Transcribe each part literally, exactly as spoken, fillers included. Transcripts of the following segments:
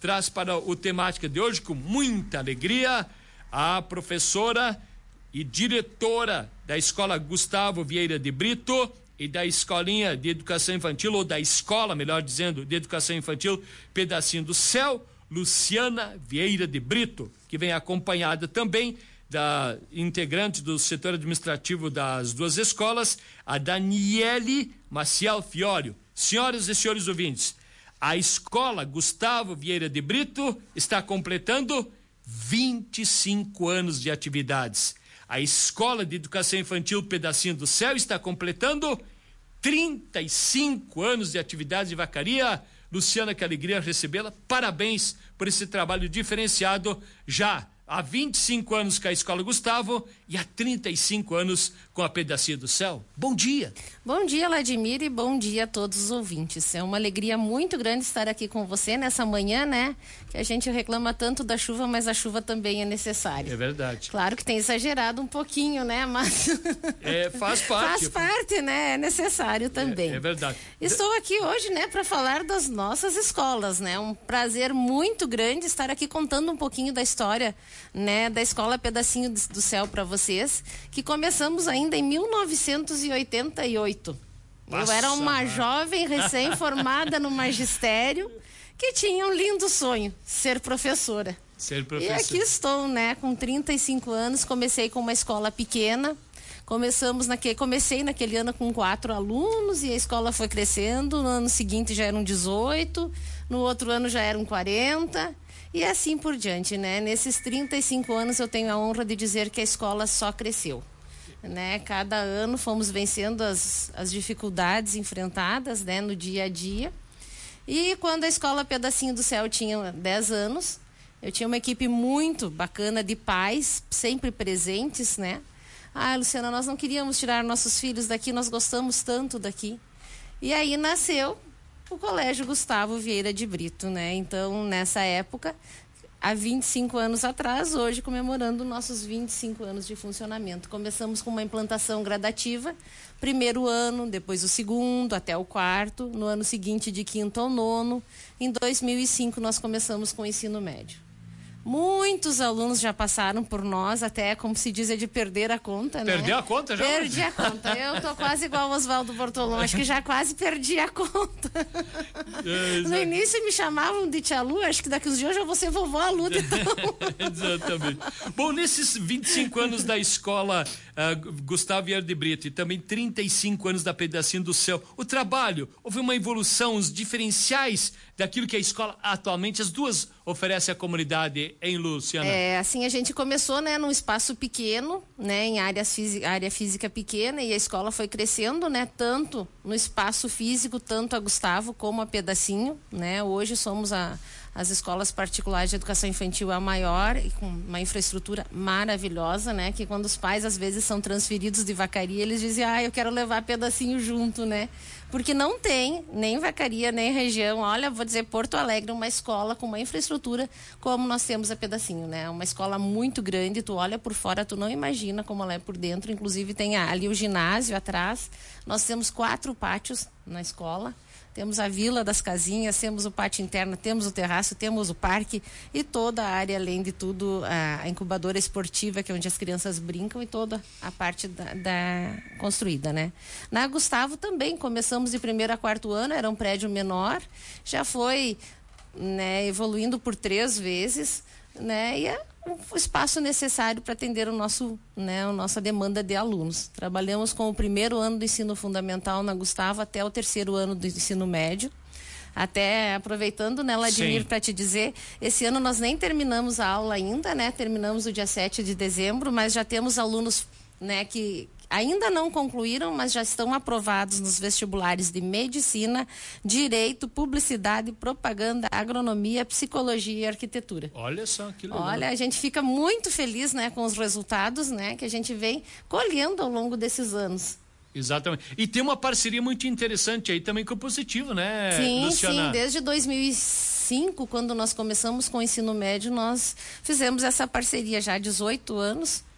traz para o temática de hoje, com muita alegria, a professora e diretora da Escola Gustavo Vieira de Brito e da Escolinha de Educação Infantil, ou da Escola, melhor dizendo, de Educação Infantil Pedacinho do Céu, Luciana Vieira de Brito, que vem acompanhada também da integrante do setor administrativo das duas escolas, a Daniele Maciel Fiório. Senhoras e senhores ouvintes, a Escola Gustavo Vieira de Brito está completando vinte e cinco anos de atividades. A Escola de Educação Infantil Pedacinho do Céu está completando trinta e cinco anos de atividades de vacaria. Luciana, que alegria recebê-la. Parabéns por esse trabalho diferenciado, já há vinte e cinco anos com a Escola Gustavo e há trinta e cinco anos com a Pedacinho do Céu. Bom dia. Bom dia, Vladimir, e bom dia a todos os ouvintes. É uma alegria muito grande estar aqui com você nessa manhã, né? Que a gente reclama tanto da chuva, mas a chuva também é necessária. É verdade. Claro que tem exagerado um pouquinho, né? Mas é, faz parte. Faz parte, né? É necessário também. É, é verdade. Estou aqui hoje, né, para falar das nossas escolas, né? Um prazer muito grande estar aqui contando um pouquinho da história, né, da Escola Pedacinho do Céu para vocês, que começamos ainda em mil novecentos e oitenta e oito. Passa, Eu era uma né? jovem recém-formada no magistério que tinha um lindo sonho, ser professora. Ser professora. E aqui estou, né, com trinta e cinco anos, comecei com uma escola pequena. Começamos naquele, comecei naquele ano com quatro alunos e a escola foi crescendo. No ano seguinte já eram dezoito, no outro ano já eram quarenta e assim por diante, né? Nesses trinta e cinco anos eu tenho a honra de dizer que a escola só cresceu, né? Cada ano fomos vencendo as, as dificuldades enfrentadas, né, no dia a dia. E quando a Escola Pedacinho do Céu tinha dez anos, eu tinha uma equipe muito bacana de pais, sempre presentes, né? Ah, Luciana, nós não queríamos tirar nossos filhos daqui, nós gostamos tanto daqui. E aí nasceu o Colégio Gustavo Vieira de Brito, né? Então, nessa época, há vinte e cinco anos atrás, hoje comemorando nossos vinte e cinco anos de funcionamento. Começamos com uma implantação gradativa, primeiro ano, depois o segundo, até o quarto, no ano seguinte de quinto ao nono. Em dois mil e cinco nós começamos com o ensino médio. Muitos alunos já passaram por nós, até como se diz, é de perder a conta, né? Perdeu a conta já? Perdi a conta. Eu tô quase igual o Oswaldo Bortolom, acho que já quase perdi a conta. É, no início me chamavam de tia Lu, acho que daqui uns dias eu já vou ser vovó Lu, então. Exatamente. Bom, nesses vinte e cinco anos da escola uh, Gustavo Vieira de Brito e também trinta e cinco anos da Pedacinho do Céu, o trabalho, houve uma evolução, os diferenciais daquilo que a escola atualmente, as duas oferecem à comunidade, em Luciana? É, assim, a gente começou, né, num espaço pequeno, né, em áreas física, área física pequena, e a escola foi crescendo, né, tanto no espaço físico, tanto a Gustavo como a Pedacinho, né, hoje somos a, as escolas particulares de educação infantil a maior, e com uma infraestrutura maravilhosa, né, que quando os pais às vezes são transferidos de Vacaria, eles dizem, ah, eu quero levar Pedacinho junto, né, porque não tem nem Vacaria, nem região, olha, vou dizer Porto Alegre, uma escola com uma infraestrutura como nós temos a Pedacinho, né? Uma escola muito grande, tu olha por fora, tu não imagina como ela é por dentro, inclusive tem ali o ginásio atrás, nós temos quatro pátios na escola, temos a vila das casinhas, temos o pátio interno, temos o terraço, temos o parque e toda a área, além de tudo, a incubadora esportiva, que é onde as crianças brincam, e toda a parte da, da construída, né? Na Gustavo também, começamos de primeiro a quarto ano, era um prédio menor, já foi, né, evoluindo por três vezes, né, e é o espaço necessário para atender o nosso, né, a nossa demanda de alunos. Trabalhamos com o primeiro ano do ensino fundamental na Gustavo até o terceiro ano do ensino médio. Até aproveitando, né, Vladimir, para te dizer, esse ano nós nem terminamos a aula ainda, né? Terminamos o dia sete de dezembro, mas já temos alunos, né, que ainda não concluíram, mas já estão aprovados nos vestibulares de medicina, direito, publicidade, propaganda, agronomia, psicologia e arquitetura. Olha só que legal. Olha, a gente fica muito feliz, né, com os resultados, né, que a gente vem colhendo ao longo desses anos. Exatamente. E tem uma parceria muito interessante aí também com o Positivo, né, sim, Luciana? Sim, desde dois mil e cinco, quando nós começamos com o ensino médio, nós fizemos essa parceria já há dezoito anos,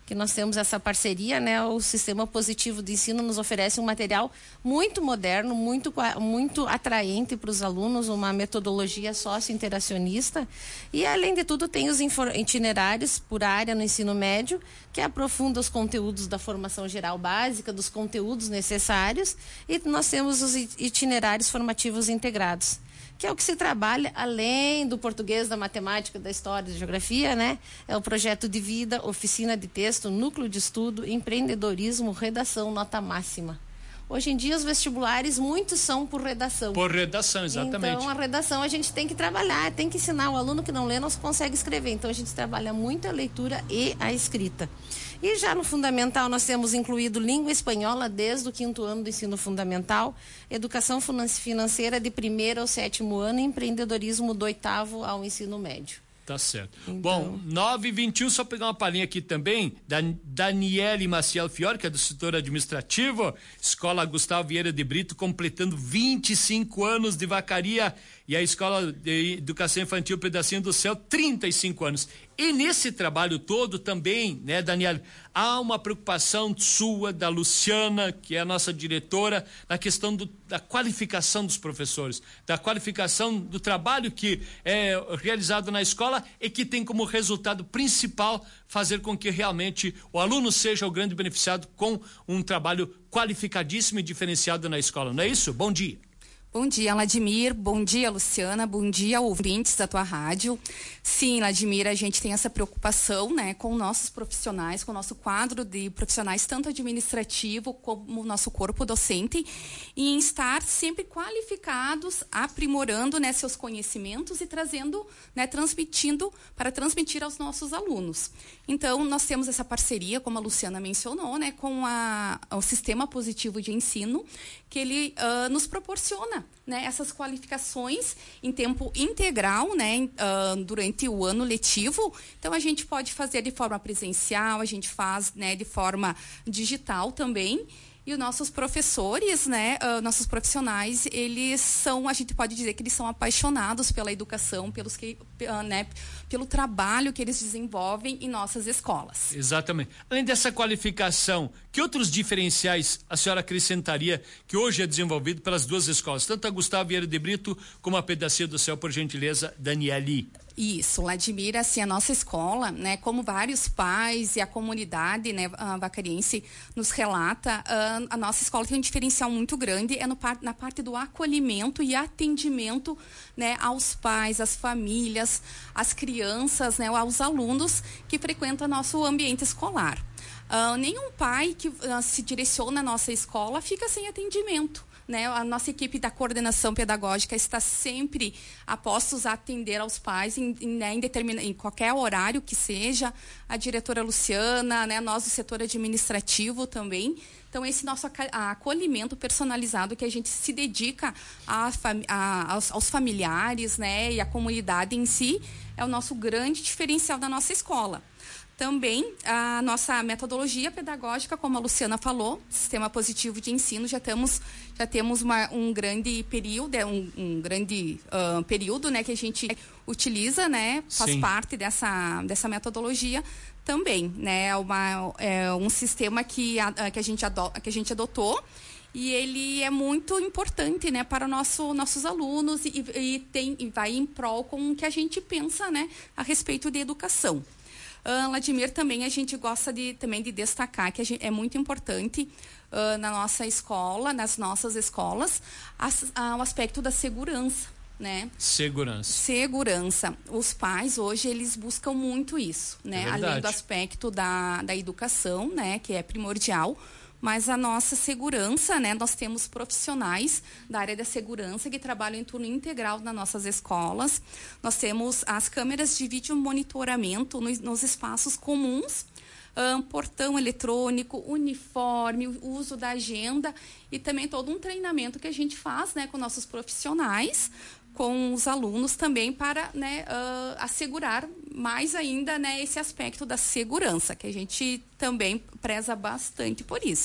que nós temos essa parceria, né? O Sistema Positivo de Ensino nos oferece um material muito moderno, muito, muito atraente para os alunos, uma metodologia sócio-interacionista, e além de tudo tem os itinerários por área no ensino médio, que aprofunda os conteúdos da formação geral básica, dos conteúdos necessários, e nós temos os itinerários formativos integrados, que é o que se trabalha além do português, da matemática, da história, da geografia, né? É o projeto de vida, oficina de texto, núcleo de estudo, empreendedorismo, redação, nota máxima. Hoje em dia os vestibulares, muitos são por redação. Por redação, exatamente. Então a redação a gente tem que trabalhar, tem que ensinar. O aluno que não lê não consegue escrever. Então a gente trabalha muito a leitura e a escrita. E já no fundamental nós temos incluído língua espanhola desde o quinto ano do ensino fundamental, educação financeira de primeiro ao sétimo ano e empreendedorismo do oitavo ao ensino médio. Tá certo. Então... Bom, nove e vinte e um, só pegar uma palhinha aqui também, da Daniele Maciel Fiore, que é do setor administrativo, Escola Gustavo Vieira de Brito, completando vinte e cinco anos de vacaria, e a Escola de Educação Infantil Pedacinho do Céu, trinta e cinco anos. E nesse trabalho todo também, né, Daniela, há uma preocupação sua, da Luciana, que é a nossa diretora, na questão do, da qualificação dos professores, da qualificação do trabalho que é realizado na escola e que tem como resultado principal fazer com que realmente o aluno seja o grande beneficiado com um trabalho qualificadíssimo e diferenciado na escola. Não é isso? Bom dia. Bom dia, Ladimir. Bom dia, Luciana. Bom dia, ouvintes da tua rádio. Sim, Ladimir, a gente tem essa preocupação, né, com nossos profissionais, com o nosso quadro de profissionais, tanto administrativo como o nosso corpo docente, em estar sempre qualificados, aprimorando, né, seus conhecimentos e trazendo, né, transmitindo, para transmitir aos nossos alunos. Então, nós temos essa parceria, como a Luciana mencionou, né, com a, o Sistema Positivo de Ensino, que ele uh, nos proporciona, né, essas qualificações em tempo integral, né, uh, durante o ano letivo. Então a gente pode fazer de forma presencial, a gente faz, né, de forma digital também. E os nossos professores, né, uh, nossos profissionais, eles são, a gente pode dizer que eles são apaixonados pela educação, pelos que, uh, né, pelo trabalho que eles desenvolvem em nossas escolas. Exatamente. Além dessa qualificação, que outros diferenciais a senhora acrescentaria que hoje é desenvolvido pelas duas escolas, tanto a Gustavo Vieira de Brito como a Pedacinho do Céu, por gentileza, Daniele? Isso, Ladimir, assim, a nossa escola, né, como vários pais e a comunidade, né, a vacariense nos relata, a, a nossa escola tem um diferencial muito grande, é no, na parte do acolhimento e atendimento, né, aos pais, às famílias, às crianças, né, aos alunos que frequentam nosso ambiente escolar. Uh, nenhum pai que uh, se direciona à nossa escola fica sem atendimento. Né? A nossa equipe da coordenação pedagógica está sempre a postos a atender aos pais em, em, né, em, determina, em qualquer horário que seja, a diretora Luciana, né, nós do setor administrativo também. Então, esse nosso acolhimento personalizado que a gente se dedica a, a, aos, aos familiares, né, e à comunidade em si, é o nosso grande diferencial da nossa escola. Também a nossa metodologia pedagógica, como a Luciana falou, Sistema Positivo de Ensino, já temos, já temos uma, um grande período, um, um grande uh, período, né, que a gente utiliza, né, faz Sim. parte dessa, dessa metodologia também, né, uma, é um sistema que a, que a gente ado, que a gente adotou. E ele é muito importante, né, para o nosso, nossos alunos e, e, tem, e vai em prol com o que a gente pensa, né, a respeito de educação. Uh, Ladimir, também a gente gosta de, também de destacar que a gente, é muito importante uh, na nossa escola, nas nossas escolas, as, uh, o aspecto da segurança, né? Segurança. Segurança. Os pais hoje, eles buscam muito isso, né? É além do aspecto da, da educação, né, que é primordial. Mas a nossa segurança, né? Nós temos profissionais da área da segurança que trabalham em turno integral nas nossas escolas. Nós temos as câmeras de vídeo monitoramento nos, nos espaços comuns, um, portão eletrônico, uniforme, o uso da agenda e também todo um treinamento que a gente faz, né, com nossos profissionais, com os alunos também para, né, uh, assegurar mais ainda, né, esse aspecto da segurança, que a gente também preza bastante por isso.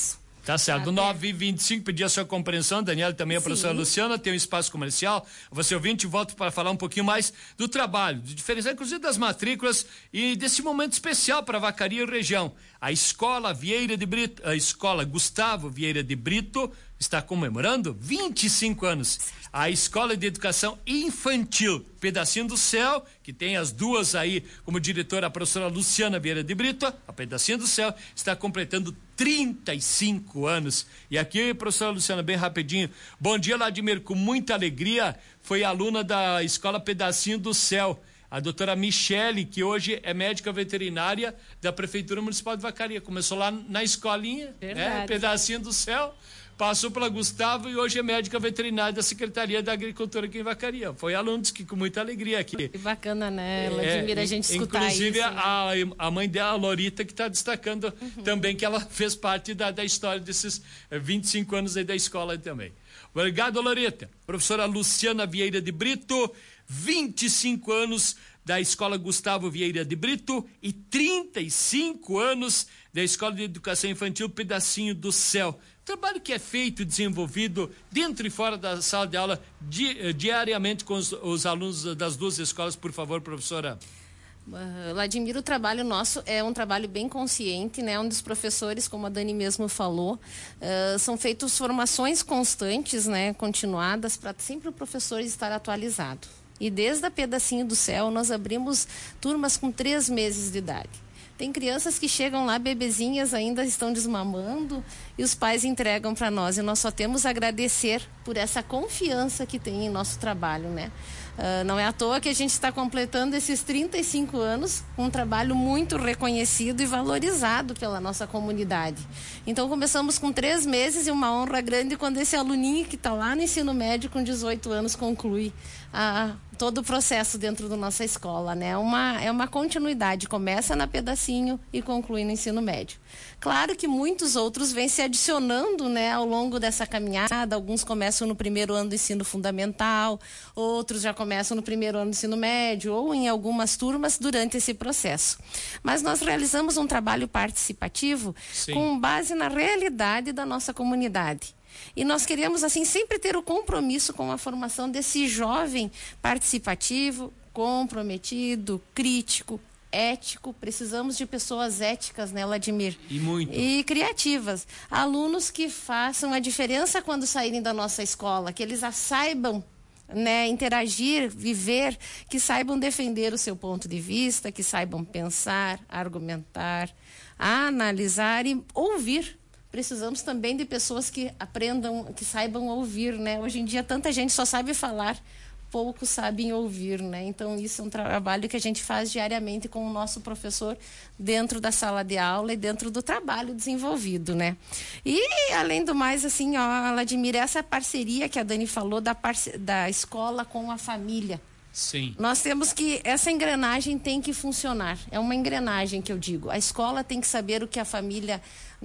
Tá certo. Até. nove e vinte e cinco, pedir a sua compreensão, Daniela, também a professora Luciana, tem um espaço comercial. Você ouvinte, volto para falar um pouquinho mais do trabalho, de diferença, inclusive das matrículas e desse momento especial para Vacaria e região. A Escola Vieira de Brito, a Escola Gustavo Vieira de Brito está comemorando vinte e cinco anos. A Escola de Educação Infantil Pedacinho do Céu, que tem as duas aí como diretora, a professora Luciana Vieira de Brito, a Pedacinho do Céu, está completando trinta e cinco anos. E aqui, professora Luciana, bem rapidinho. Bom dia, Vladimir, com muita alegria, foi aluna da Escola Pedacinho do Céu, a doutora Michele, que hoje é médica veterinária da Prefeitura Municipal de Vacaria. Começou lá na escolinha, né, Pedacinho do Céu, passou pela Gustavo e hoje é médica veterinária da Secretaria da Agricultura aqui em Vacaria. Foi aluno que com muita alegria aqui. Que bacana, né, Vladimir, é, a gente escutar inclusive, isso. Inclusive a, a mãe dela, a Lorita, que está destacando uhum. também que ela fez parte da, da história desses vinte e cinco anos aí da escola também. Obrigado, Lorita. Professora Luciana Vieira de Brito, vinte e cinco anos da Escola Gustavo Vieira de Brito e trinta e cinco anos da Escola de Educação Infantil Pedacinho do Céu. Trabalho que é feito e desenvolvido dentro e fora da sala de aula di, diariamente com os, os alunos das duas escolas. Por favor, professora. Uh, Vladimir, o trabalho nosso é um trabalho bem consciente, né? Onde os professores, como a Dani mesmo falou, uh, são feitas formações constantes, né? Continuadas, para sempre o professor estar atualizado. E desde a Pedacinho do Céu, nós abrimos turmas com três meses de idade. Tem crianças que chegam lá, bebezinhas, ainda estão desmamando e os pais entregam para nós. E nós só temos a agradecer por essa confiança que tem em nosso trabalho, né? Uh, não é à toa que a gente está completando esses trinta e cinco anos com um trabalho muito reconhecido e valorizado pela nossa comunidade. Então, começamos com três meses e uma honra grande quando esse aluninho que está lá no ensino médio com dezoito anos conclui a, todo o processo dentro da nossa escola, né? Uma, é uma continuidade, começa na Pedacinho e conclui no ensino médio. Claro que muitos outros vêm se adicionando, né, ao longo dessa caminhada. Alguns começam no primeiro ano do ensino fundamental, outros já começam no primeiro ano do ensino médio ou em algumas turmas durante esse processo. Mas nós realizamos um trabalho participativo Sim. com base na realidade da nossa comunidade. E nós queremos, assim, sempre ter o compromisso com a formação desse jovem participativo, comprometido, crítico, ético. Precisamos de pessoas éticas, né, Vladimir? E muito. E criativas. Alunos que façam a diferença quando saírem da nossa escola, que eles a saibam, né, interagir, viver, que saibam defender o seu ponto de vista, que saibam pensar, argumentar, analisar e ouvir. Precisamos também de pessoas que aprendam, que saibam ouvir, né? Hoje em dia tanta gente só sabe falar, poucos sabem ouvir, né? Então isso é um trabalho que a gente faz diariamente com o nosso professor dentro da sala de aula e dentro do trabalho desenvolvido, né? E além do mais, assim, ó, Vladimir, essa parceria que a Dani falou da, parce... da escola com a família. Sim. Nós temos que, essa engrenagem tem que funcionar. É uma engrenagem que eu digo. A escola tem que saber o que a família,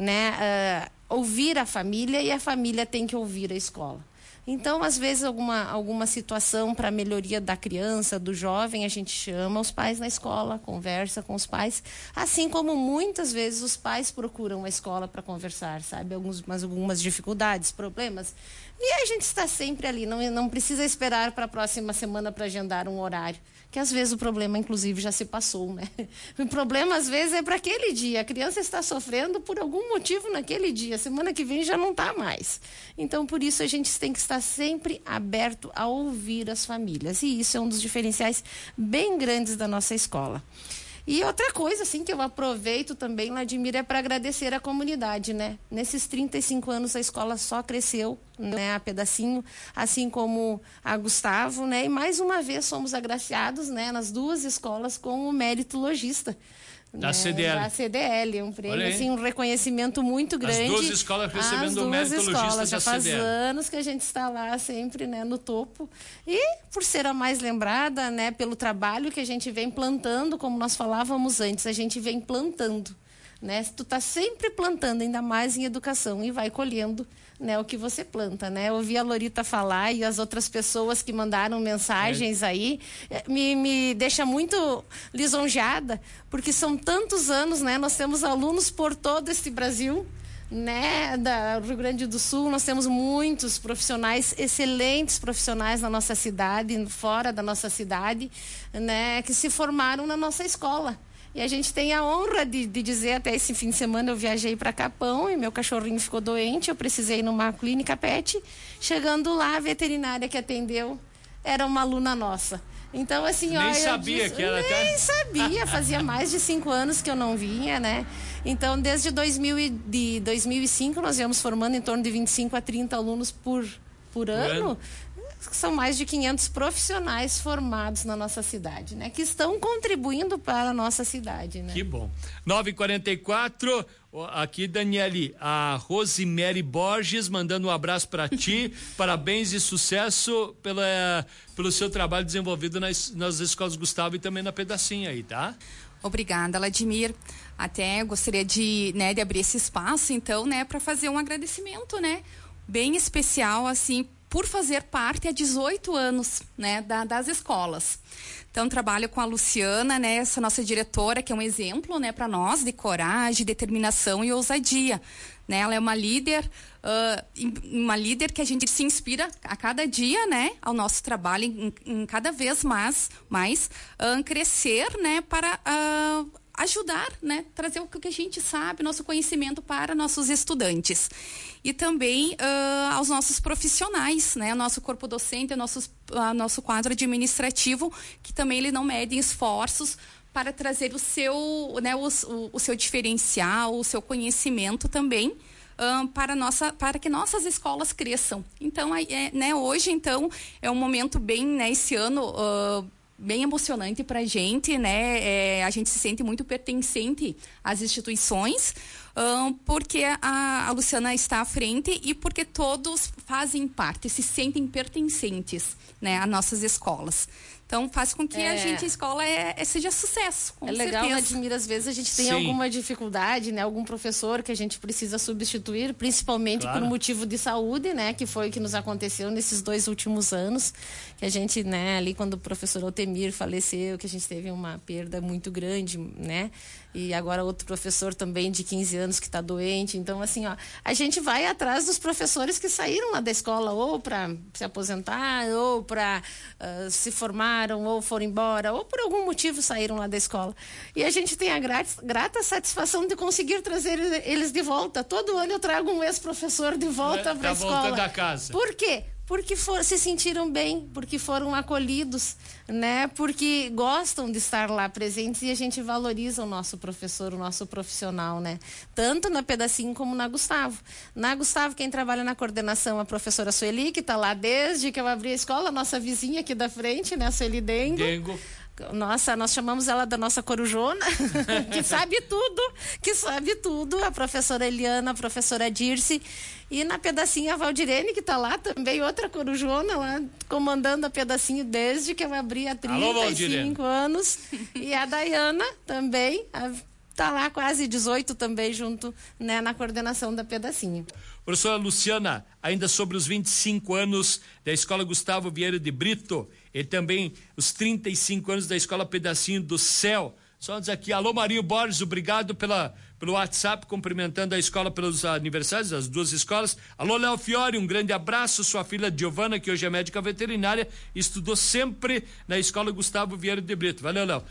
né, uh, ouvir a família e a família tem que ouvir a escola. Então, às vezes, alguma, alguma situação para a melhoria da criança, do jovem, a gente chama os pais na escola, conversa com os pais, assim como muitas vezes os pais procuram a escola para conversar, sabe? Algumas, algumas dificuldades, problemas. E a gente está sempre ali, não, não precisa esperar para a próxima semana para agendar um horário, que às vezes o problema, inclusive, já se passou, né? O problema, às vezes, é para aquele dia. A criança está sofrendo por algum motivo naquele dia. Semana que vem já não está mais. Então, por isso, a gente tem que estar sempre aberto a ouvir as famílias. E isso é um dos diferenciais bem grandes da nossa escola. E outra coisa, assim, que eu aproveito também, Vladimir, é para agradecer a comunidade, né? Nesses trinta e cinco anos a escola só cresceu, né, a Pedacinho, assim como a Gustavo, né? E mais uma vez somos agraciados, né, nas duas escolas com o mérito lojista. Da né, C D L. Da C D L, um prêmio, assim, um reconhecimento muito grande. As duas escolas recebendo o mérito logista já da faz C D L. anos que a gente está lá sempre, né, no topo. E por ser a mais lembrada, né, pelo trabalho que a gente vem plantando, como nós falávamos antes, a gente vem plantando, né? Tu tá sempre plantando, ainda mais em educação, e vai colhendo, né, o que você planta, né? Eu ouvi a Lorita falar e as outras pessoas que mandaram mensagens é. aí, me, me deixa muito lisonjeada, porque são tantos anos, né? Nós temos alunos por todo esse Brasil, né, da Rio Grande do Sul. Nós temos muitos profissionais, excelentes profissionais na nossa cidade, fora da nossa cidade, né, que se formaram na nossa escola. E a gente tem a honra de, de dizer, até esse fim de semana eu viajei para Capão e meu cachorrinho ficou doente, eu precisei ir numa clínica pet. Chegando lá, a veterinária que atendeu era uma aluna nossa. Então, assim, nem ó, sabia disse, que era nem até... sabia, fazia mais de cinco anos que eu não vinha, né? Então, desde dois mil e, de dois mil e cinco, nós íamos formando em torno de vinte e cinco a trinta alunos por, por ano. ano. São mais de quinhentos profissionais formados na nossa cidade, né? Que estão contribuindo para a nossa cidade, né? Que bom. nove e quarenta e quatro, aqui, Daniele, a Rosemary Borges mandando um abraço para ti, parabéns e sucesso pela, pelo seu trabalho desenvolvido nas, nas escolas Gustavo e também na Pedacinho aí, tá? Obrigada, Ladimir. Até gostaria de, né, de abrir esse espaço, então, né, para fazer um agradecimento, né, bem especial, assim, por fazer parte há dezoito anos, né, da, das escolas. Então, trabalho com a Luciana, né, essa nossa diretora, que é um exemplo, né, para nós de coragem, determinação e ousadia. Né, ela é uma líder, uh, uma líder que a gente se inspira a cada dia, né, ao nosso trabalho, em, em cada vez mais, mais uh, crescer, né, para uh, ajudar, né, trazer o que a gente sabe, nosso conhecimento para nossos estudantes. E também uh, aos nossos profissionais, né, o nosso corpo docente, o nosso, uh, nosso quadro administrativo, que também ele não mede esforços para trazer o seu, né, o, o, o seu diferencial, o seu conhecimento também uh, para, nossa, para que nossas escolas cresçam. Então, é, né, hoje, então, é um momento bem, né, esse ano, uh, bem emocionante para a gente, né? É, a gente se sente muito pertencente às instituições, um, porque a, a Luciana está à frente e porque todos fazem parte, se sentem pertencentes, né, às nossas escolas. Então, faz com que é. a gente, a escola é, é, seja sucesso, com É legal, certeza. Admira, às vezes a gente tem Sim. alguma dificuldade, né? Algum professor que a gente precisa substituir, principalmente Claro. por motivo de saúde, né? Que foi o que nos aconteceu nesses dois últimos anos, que a gente, né? Ali quando o professor Altemir faleceu, que a gente teve uma perda muito grande, né? E agora outro professor também de quinze anos que está doente. Então, assim, ó, a gente vai atrás dos professores que saíram lá da escola ou para se aposentar, ou para uh, se formaram, ou foram embora, ou por algum motivo saíram lá da escola. E a gente tem a grata, grata satisfação de conseguir trazer eles de volta. Todo ano eu trago um ex-professor de volta para a escola. Volta da casa. Por quê? Porque for, se sentiram bem, porque foram acolhidos, né? Porque gostam de estar lá presentes e a gente valoriza o nosso professor, o nosso profissional, né? Tanto na Pedacinho como na Gustavo. Na Gustavo, quem trabalha na coordenação, a professora Sueli, que está lá desde que eu abri a escola, nossa vizinha aqui da frente, né? A Sueli Dengo. Dengo. Nossa, nós chamamos ela da nossa corujona, que sabe tudo, que sabe tudo, a professora Eliana, a professora Dirce, e na Pedacinho a Valdirene, que está lá também, outra corujona, lá, comandando a Pedacinho desde que eu abri há trinta e cinco anos, e a Dayana também, está lá quase dezoito também, junto, né, na coordenação da Pedacinho. Professora Luciana, ainda sobre os vinte e cinco anos da Escola Gustavo Vieira de Brito e também os trinta e cinco anos da Escola Pedacinho do Céu. Só dizer aqui, alô Marinho Borges, obrigado pela, pelo WhatsApp, cumprimentando a escola pelos aniversários, as duas escolas. Alô Léo Fiore, um grande abraço, sua filha Giovana, que hoje é médica veterinária, estudou sempre na Escola Gustavo Vieira de Brito. Valeu, Léo.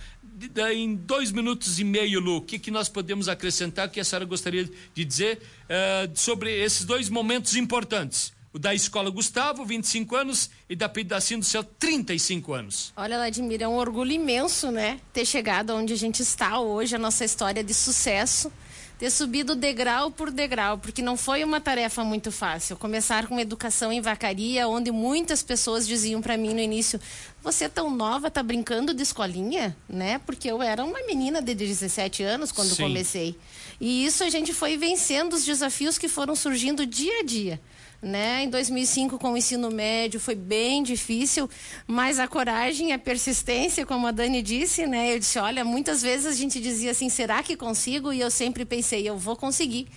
Em dois minutos e meio, Lu, o que, que nós podemos acrescentar, que a senhora gostaria de dizer uh, sobre esses dois momentos importantes? O da Escola Gustavo, vinte e cinco anos, e da Pedacinho do Céu, trinta e cinco anos. Olha, Vladimir, é um orgulho imenso, né? Ter chegado onde a gente está hoje, a nossa história de sucesso, ter subido degrau por degrau, porque não foi uma tarefa muito fácil. Começar com educação em Vacaria, onde muitas pessoas diziam para mim no início, você é tão nova, tá brincando de escolinha, né? Porque eu era uma menina de dezessete anos quando Sim. comecei. E isso a gente foi vencendo os desafios que foram surgindo dia a dia. Né? Em dois mil e cinco, com o ensino médio, foi bem difícil, mas a coragem, a persistência, como a Dani disse, né? Eu disse, olha, muitas vezes a gente dizia assim, será que consigo? E eu sempre pensei, eu vou conseguir.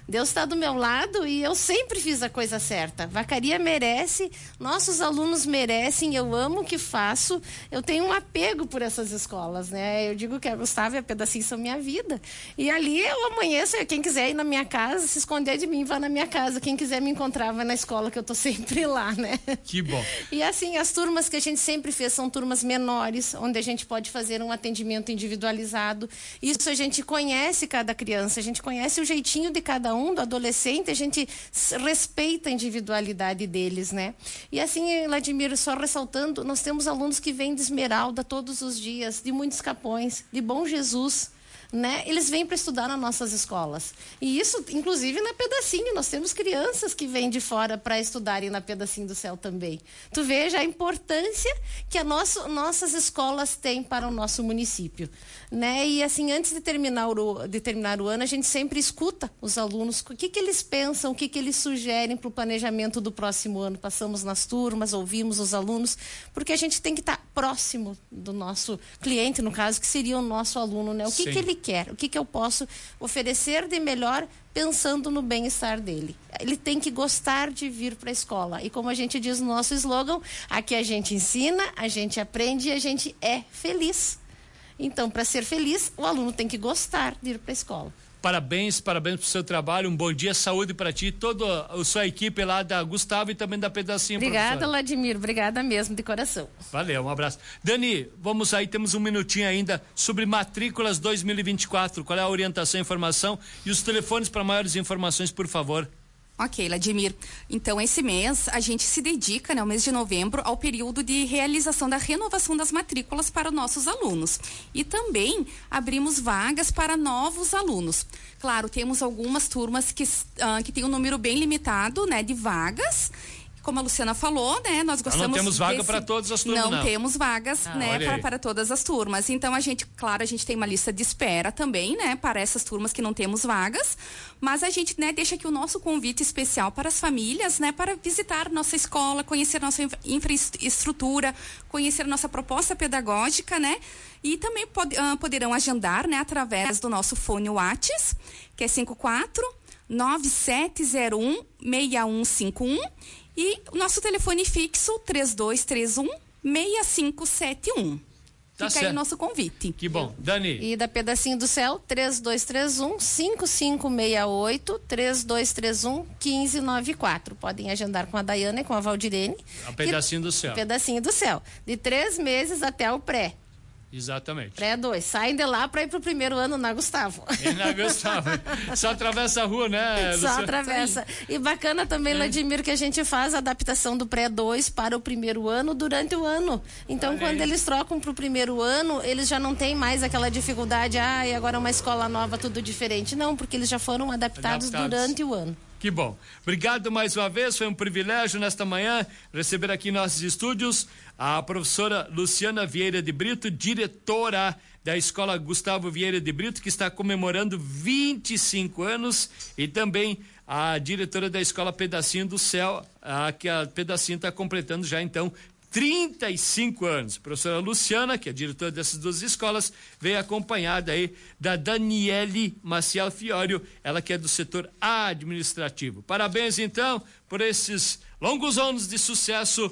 Deus está do meu lado e eu sempre fiz a coisa certa. Vacaria merece, nossos alunos merecem, eu amo o que faço, eu tenho um apego por essas escolas, né? Eu digo que a Gustavo e a Pedacinho são minha vida. E ali eu amanheço, quem quiser ir na minha casa, se esconder de mim, vá na minha casa. Quem quiser me encontrar, vai na escola, que eu tô sempre lá, né? Que bom. E assim, as turmas que a gente sempre fez são turmas menores, onde a gente pode fazer um atendimento individualizado. Isso a gente conhece cada criança, a gente conhece o jeitinho de cada um, do adolescente, a gente respeita a individualidade deles, né? E assim, Vladimir, só ressaltando, nós temos alunos que vêm de Esmeralda todos os dias, de Muitos Capões, de Bom Jesus, né? Eles vêm para estudar nas nossas escolas. E isso, inclusive, na Pedacinho. Nós temos crianças que vêm de fora para estudarem na Pedacinho do Céu também. Tu veja a importância que a nosso, nossas escolas têm para o nosso município, né? E assim, antes de terminar o, de terminar o ano, a gente sempre escuta os alunos, o que, que eles pensam, o que, que eles sugerem para o planejamento do próximo ano. Passamos nas turmas, ouvimos os alunos, porque a gente tem que estar próximo do nosso cliente, no caso, que seria o nosso aluno, né? O que, que ele quer, o que, que eu posso oferecer de melhor pensando no bem-estar dele. Ele tem que gostar de vir para a escola. E como a gente diz no nosso slogan, aqui a gente ensina, a gente aprende e a gente é feliz. Então, para ser feliz, o aluno tem que gostar de ir para a escola. Parabéns, parabéns pelo seu trabalho, um bom dia, saúde para ti, toda a sua equipe lá da Gustavo e também da Pedacinho. Obrigada, professora. Vladimir, obrigada mesmo, de coração. Valeu, um abraço. Dani, vamos aí, temos um minutinho ainda sobre matrículas dois mil e vinte e quatro, qual é a orientação e informação e os telefones para maiores informações, por favor. Ok, Vladimir. Então, esse mês a gente se dedica, né, o mês de novembro, ao período de realização da renovação das matrículas para nossos alunos. E também abrimos vagas para novos alunos. Claro, temos algumas turmas que, uh, que têm um número bem limitado, né, de vagas. Como a Luciana falou, né, nós gostamos... Não temos vaga desse... para todas as turmas, não. Não temos vagas, ah, né, para, para todas as turmas. Então, a gente, claro, a gente tem uma lista de espera também, né, para essas turmas que não temos vagas. Mas a gente, né, deixa aqui o nosso convite especial para as famílias, né, para visitar nossa escola, conhecer nossa infraestrutura, conhecer nossa proposta pedagógica, né, e também pod, uh, poderão agendar, né, através do nosso fone WhatsApp, que é cinco quatro nove sete zero um seis um cinco um. E o nosso telefone fixo, três dois três um, seis cinco sete um. Tá Fica certo. aí o nosso convite. Que bom. Dani. E da Pedacinho do Céu, três dois três um, cinco cinco seis oito, três dois três um, um cinco nove quatro. Podem agendar com a Daiana e com a Valdirene. A Pedacinho que, do Céu. Pedacinho do Céu. De três meses até o pré. Exatamente. Pré dois. Saem de lá para ir pro primeiro ano na Gustavo. E na Gustavo. Só atravessa a rua, né, Só Luciana? atravessa. E bacana também, é. Vladimir, que a gente faz a adaptação do pré dois para o primeiro ano durante o ano. Então, Olha quando aí. eles trocam para o primeiro ano, eles já não têm mais aquela dificuldade, ah, e agora uma escola nova, tudo diferente. Não, porque eles já foram adaptados, adaptados. durante o ano. Que bom. Obrigado mais uma vez, foi um privilégio nesta manhã receber aqui em nossos estúdios a professora Luciana Vieira de Brito, diretora da Escola Gustavo Vieira de Brito, que está comemorando vinte e cinco anos, e também a diretora da Escola Pedacinho do Céu, a, que a Pedacinho está completando já então trinta e cinco anos. A professora Luciana, que é diretora dessas duas escolas, veio acompanhada aí da Daniele Maciel Fiorio, ela que é do setor administrativo. Parabéns, então, por esses longos anos de sucesso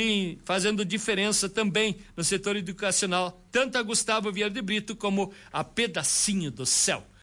e fazendo diferença também no setor educacional, tanto a Gustavo Vieira de Brito como a Pedacinho do Céu.